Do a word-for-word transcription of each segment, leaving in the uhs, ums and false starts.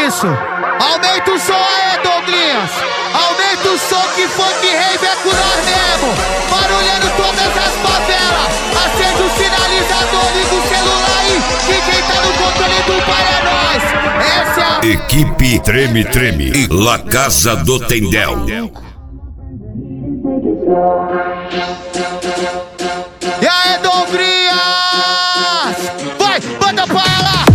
isso. Aumenta o som aí, Douglinhas. Aumenta o som que funk rave é com nós mesmo. Barulhando todas as favelas. Acende o sinalizador, liga o celular aí. Que quem tá no controle do pai é nós. Essa é a Equipe Treme Treme e La Casa do Tendel. E aí, Douglinhas? Vai, manda pra ela.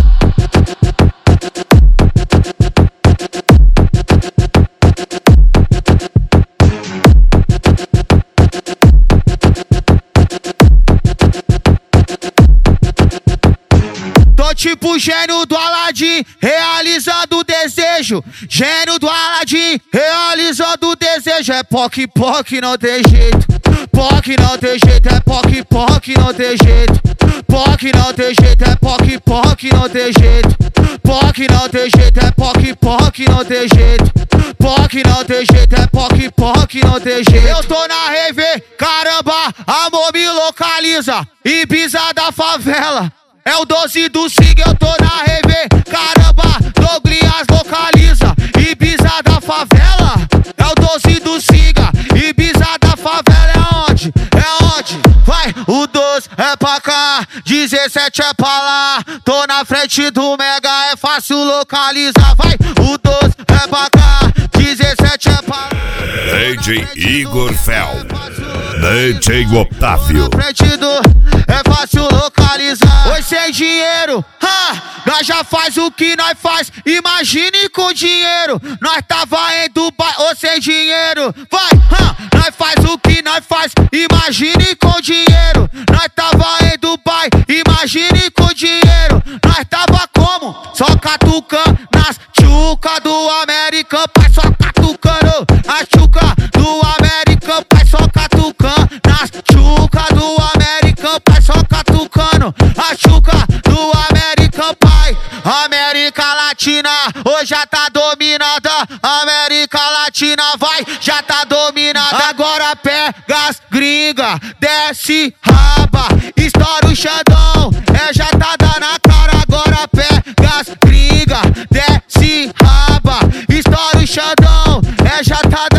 Tô tipo gênio do Aladim, realizando o desejo. Gênio do Aladim, realizando o desejo. É poc, poc, não tem jeito. Poc não tem jeito, é poc, poc, não tem jeito. Poc não tem jeito, é poc, poc, não tem jeito. Poc não tem jeito, é poc, poc, não tem jeito. Poc não tem jeito, é poc, poc, não tem jeito. Eu tô na rave, caramba, amor me localiza. Ibiza da favela, é o doze do Sig, eu tô na rave, caramba, Douglinhas localiza. Ibiza da favela, é o doze do Siga. Ibiza da favela é onde? É onde? Vai, o doze é pra cá, dezessete é pra lá. Tô na frente do Mega, é fácil localizar. Vai, o doze é pra cá, dezessete é pra lá. D J Igor Fel, D J Otávio. Na frente do, é fácil localizar. Oi, sem dinheiro, ha, nós já faz o que nós faz. Imagine com dinheiro, nós tava em Dubai. Ou sem dinheiro, vai, ha, nós faz o que nós faz. Imagine com dinheiro, nós tava em Dubai. Imagine com dinheiro, nós tava como? Só catucando nas tchuca do American Pai. Só catucando as tchuca do American Pai. Só catucando nas tchuca do American Pai. Só catucando a tchuca do American Pai. América Latina, hoje já tá dominada. América Latina, vai, já tá dominada. Agora pega as gringa, desce raba, estoura o Xandão, é já tá dando na cara. Agora pega as gringa, desce raba, estoura o Xandão, é já tá